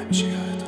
میشه یادم.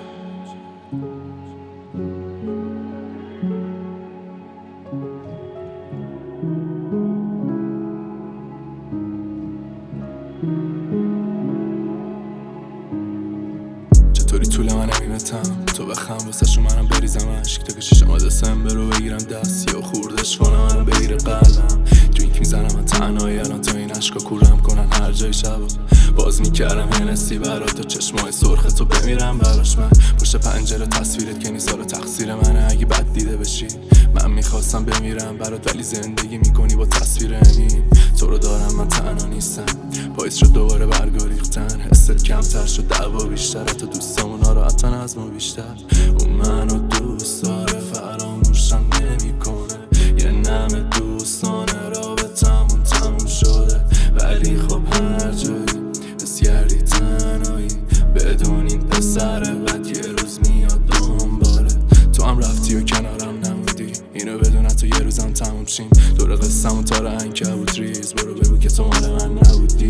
چطوری طول من نمیمتم تو بخم واسه شو منم بریزم عشق تا که ششم دسامبر رو بگیرم دست یا خوردش کنم منو بگیره قلبم. درینک میزنم من تنهایی الان تا این عشقا کورم کنن هر جای شبا. باز میکردم هنسی برات تا چشمای سرخ تو بمیرم براش. من پشت پنجره تصویرت که نیست حالا تقصیر منه اگه بد دیده بشی. من میخواستم بمیرم برات ولی زندگی میکنی با تصویر امین. تو رو دارم من تنها نیستم پاییز شد دوباره برگا ریختن. حست کمتر شد دعوا بیشتر تا دوستامون ناراحتن از ما بیشتر. اون منو دوست داره فراموشم نمیکنه. یه نم دوستانه رابطمون تموم شده ولی خب هر جایی حس کردی تنهایی بدون این پسره بعد یه روز میاد دنباله. تو هم رفتی و کنارم نمودی اینو بدون تو یه روزم تموم شیم. دور قصه‌مون تار عنکبوت ریز برو بگو که تو مال من نبودی.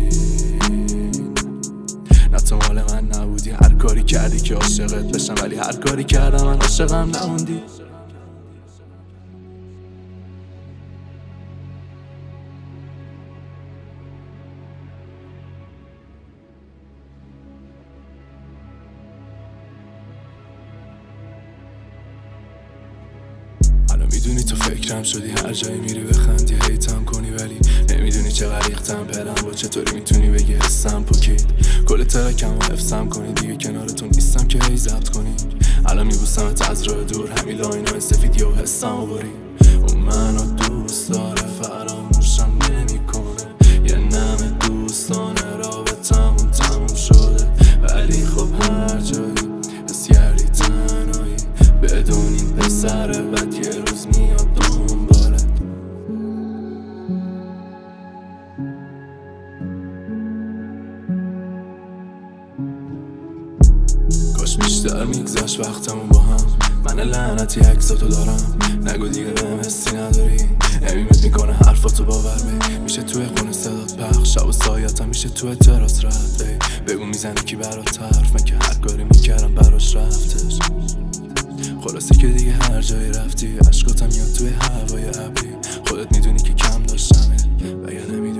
نه تو مال من نبودی. هر کاری کردی که عاشقت بشم ولی هر کاری کردم من عاشقم نموندی. میدونی تو فکرم شدی هر جایی میری بخندی هیتم کنی ولی نمیدونی چقدر ریختم پلم با چطوری میتونی بگی حسم پوکید. کل ترکم و حفظم کنی دیگه کنارتون نیستم که هی ضبط کنی. الان میبوسمت از راه دور همین لاینای سفیدی و حسم و بری. اون منو دوست داره فراموشم نمیکنه. یه نم دوستانه رابطمون تموم شده ولی خب هر جایی حس کردی تنهایی بدون این پسره بعد یه روز میاد دنبالت. کاش بیشتر میگذشت وقتمون با هم. من لعنتی عکساتو دارم نگو دیگه بهم حسی نداری. امیمت میکنه حرفاتو باور بی میشه توی خونه صدات پخش شب و سایتم میشه توی تراس رد بگو میزنی کی برات حرف من که هر کاری میکردم براش رفتش. خلاصه که دیگه هر جایی رفتی عشقاتم میاد توی هوای ابری. خودت میدونی که کم داشتمه و یا